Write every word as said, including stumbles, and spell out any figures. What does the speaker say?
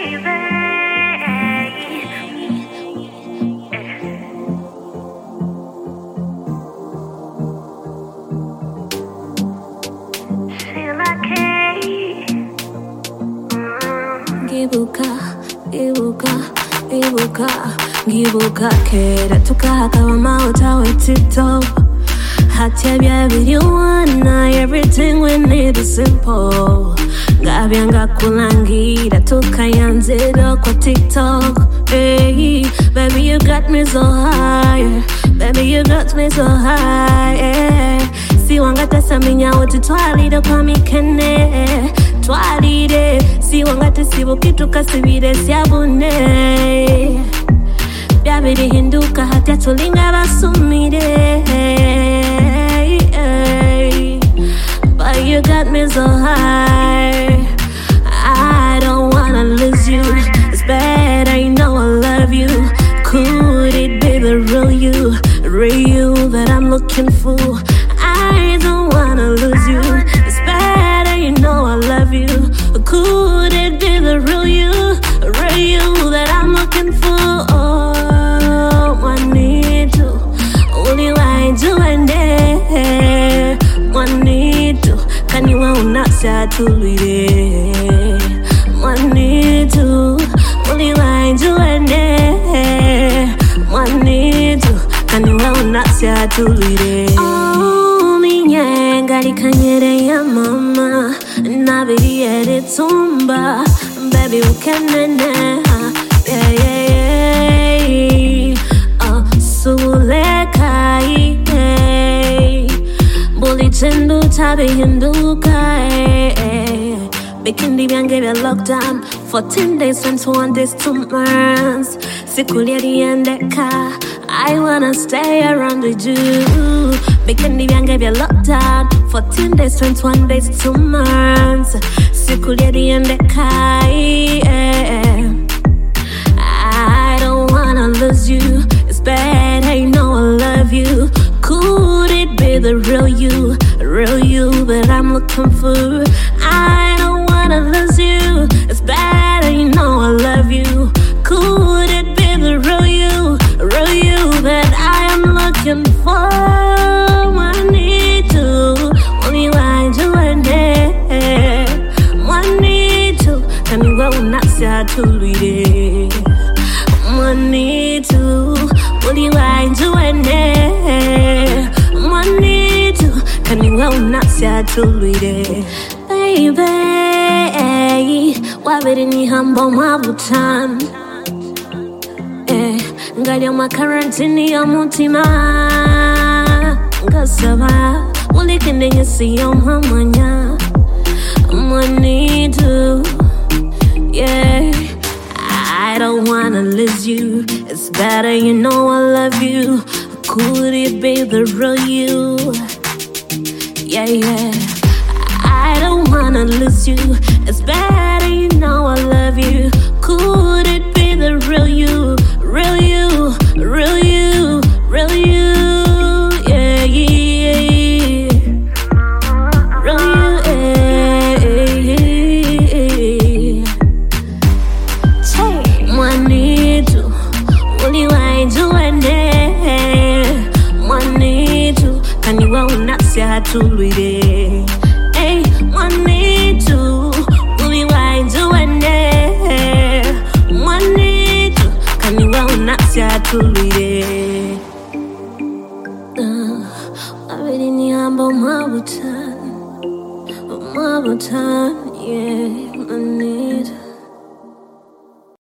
Gibuka kera tukahakawa mauta wetito Hatebya biliwana everything we need is simple Gabyanga kulangira tukayanzira kwa TikTok Hey, baby you got me so high Baby you got me so high yeah. Si wangata saminya wote twalire kwa mikene Twalire Si wangata sibo kitu kasibire syabune Byabiri hinduka hatya tulinga basumire But you got me so high I don't wanna lose you It's bad, I know I love you Could it be the real you Real you that I'm looking for I don't wanna lose you It's bad, I know I love you Could it be the real you Real you that I'm looking for oh, I need to Only why do and there One need to Can you want not say to it One need to Only why do and there One need to Can you want not say to it Oh, minya Gali kanyere ya mama Nabiri ere tumba Baby ukenene Yeah, yeah, yeah Oh, sulekai yeah. Buli chendu tabi hinduka yeah. Bikindi byange bya lockdown fourteen days, twenty-one days, two months Sikulia diendeka I wanna stay around with you Bikindi byange bya lockdown fourteen days, twenty-one days, two months Sikulia diendeka yeah. I don't wanna lose you It's bad, I know I love you Could it be the real you Real you that I'm looking for I don't wanna lose you It's bad, I know I love you Could it be the real you Real you that I am looking for I need to Only why do I need I need to Can you go not say to read it I need to Only why do I need I need to Can you go not say to read it Baby Wabiri ni hambo mabutan Eh Ngali ma karantini ya mutima Ngasaba Uli kende nyesi ya mamanya I need to Yeah I don't wanna lose you It's better you know I love you Could it be the real you Yeah, yeah I don't wanna lose you It's better you know I love you Could it be the real you Real you, real you, real you Yeah, yeah, yeah Real you, yeah, yeah Take one need to Only why do I need One need to Can you go not say to read it Hey, one need to Only why do I need One need to Can you go not say to read it I really need humble mabutan Mabutan, yeah, I need